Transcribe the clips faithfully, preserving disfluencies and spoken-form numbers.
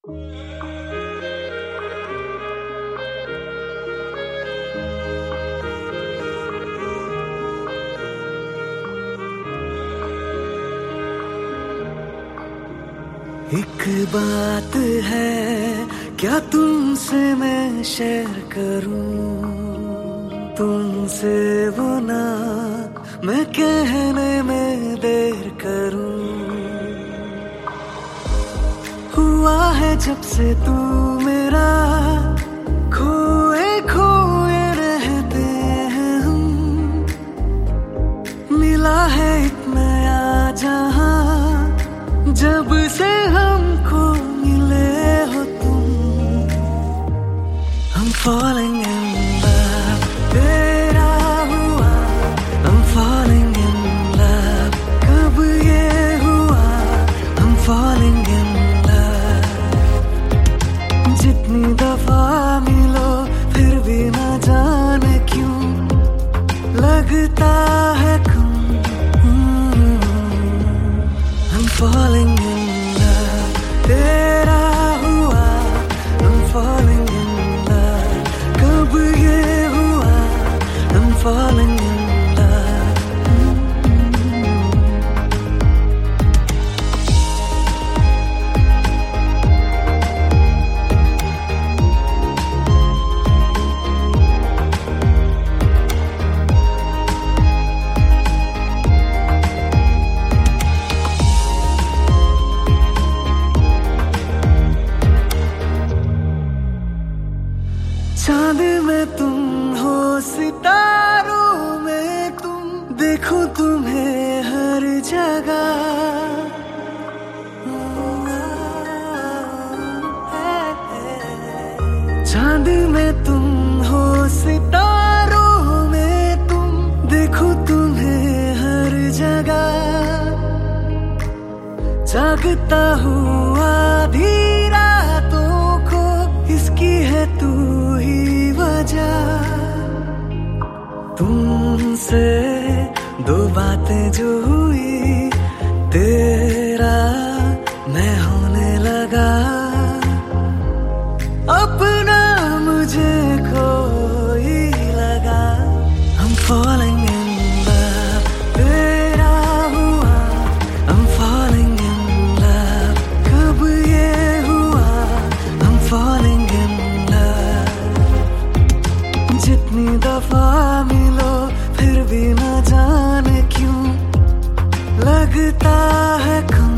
एक बात है क्या तुमसे मैं शेयर करूं, तुमसे वो ना मैं कहने में देर करूं। हुआ है जब से तू मेरा, खोए खोए रहते हैं हम। मिला है एक नया जहां जब से हमको मिले हो तुम। I'm falling in love, तेरा हुआ I'm falling in love, कब ये हुआ I'm falling in love। जितनी दफा मिलो फिर भी ना जाने क्यों लगता है कम। I'm falling in love, तेरा हुआ I'm falling in love, कब ये हुआ I'm falling in love। चांद में तुम हो, सितारों में तुम, देखो तुम्हें हर जगह। चांद में तुम हो, सितारों में तुम, देखो तुम्हें हर जगह। जागता हुआ आधी रातों को इसकी है तू ही वजह। तुमसे दो बातें जो हुई, तेरा मैं होने लगा। अपना मुझे कोई लगा। I'm falling in love, तेरा हुआ I'm falling in love, कब ये हुआ I'm falling in love। जितनी दफा मिलो फिर भी न जाने क्यों लगता है कम।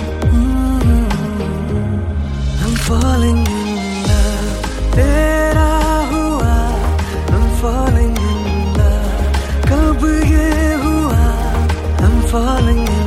I'm falling in love, तेरा हुआ I'm falling in love, कब ये हुआ I'm falling in love।